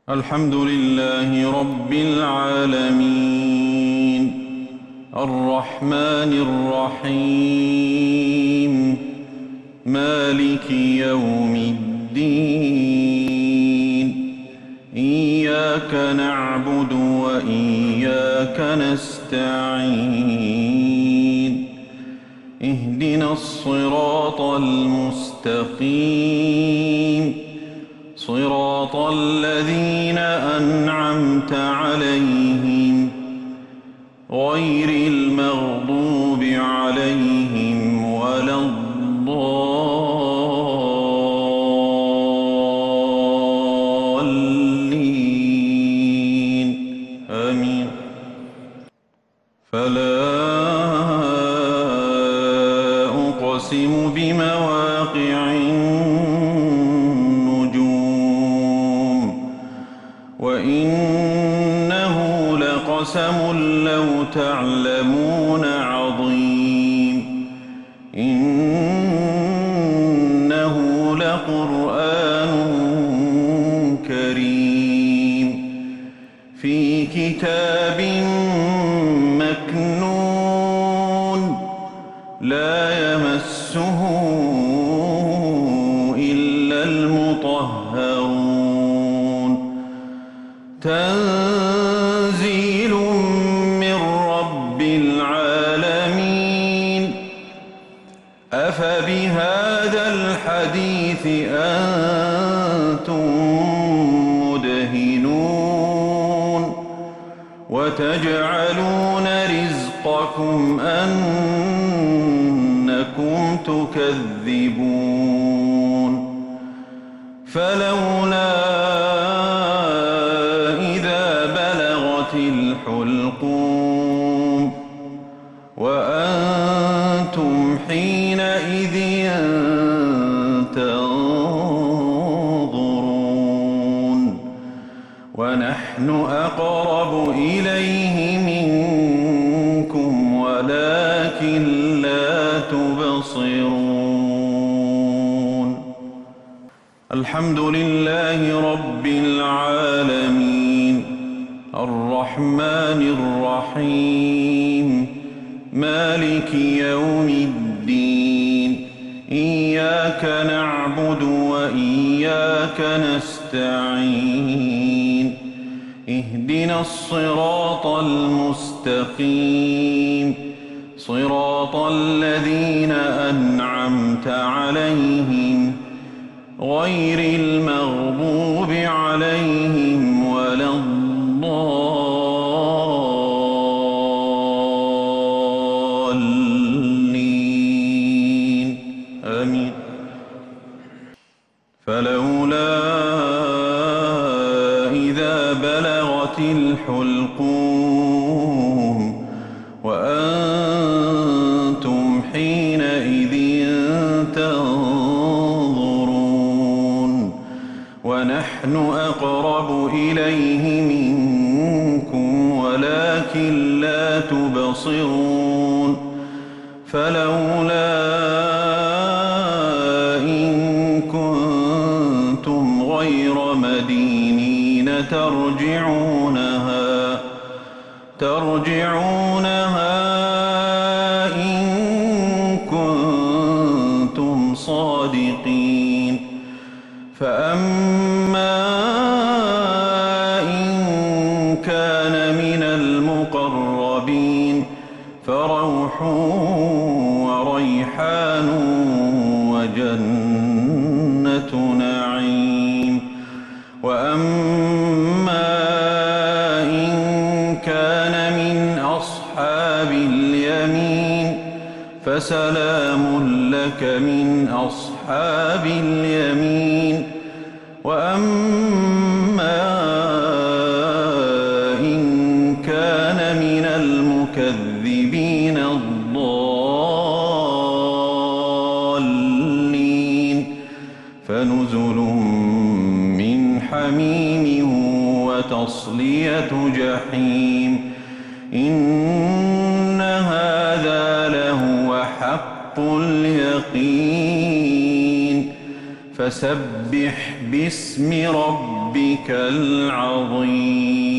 الحمد لله رب العالمين الرحمن الرحيم مالك يوم الدين إياك نعبد وإياك نستعين اهدنا الصراط المستقيم صراط الذين أنعمت عليهم غير المغضوب عليهم ولا الضالين آمين. فلا أقسم بمواقع وإنه لقسم لو تعلمون عظيم إنه لقرآن كريم في كتاب مكنون لا يمسه إلا المطهرون تنزيل من رب العالمين أفبهذا الحديث أنتم مدهنون وتجعلون رزقكم أنكم تكذبون فلولا الحلقوم وأنتم حينئذ تنظرون ونحن أقرب إليه منكم ولكن لا تبصرون. الحمد لله رب العالمين الرحمن الرحيم مالك يوم الدين إياك نعبد وإياك نستعين اهدنا الصراط المستقيم صراط الذين أنعمت عليهم غير المغضوب عليهم ولا الضالين آمين. فلولا إذا بلغت الحلقوم وأنتم حينئذ تنظرون ونحن أقرب إليه منكم ولكن لا تبصرون فلولا إن كنتم غير مدينين ترجعونها إن كنتم صادقين فأما إن كان من المقربين فروح وريحان وجنة نعيم وأما إن كان من أصحاب اليمين فسلام لك من أصحاب اليمين وأما إن كان من المكذبين الضالين فنزل من حميم وتصلية جحيم إن هذا لهو حق اليقين فسبح باسم ربك ربك العظيم.